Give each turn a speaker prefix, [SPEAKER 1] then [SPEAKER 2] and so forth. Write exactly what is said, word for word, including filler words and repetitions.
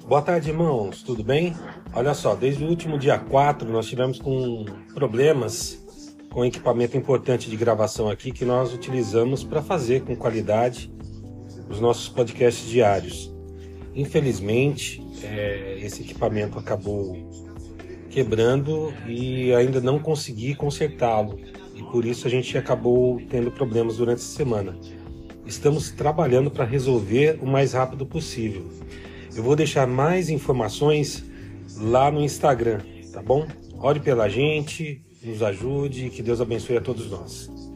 [SPEAKER 1] Boa tarde, irmãos, tudo bem? Olha só, desde o último dia quatro nós tivemos com problemas com equipamento importante de gravação aqui que nós utilizamos para fazer com qualidade os nossos podcasts diários. Infelizmente, é, esse equipamento acabou quebrando e ainda não consegui consertá-lo, e por isso a gente acabou tendo problemas durante essa semana. Estamos trabalhando para resolver o mais rápido possível. Eu vou deixar mais informações lá no Instagram, tá bom? Ore pela gente, nos ajude, que Deus abençoe a todos nós.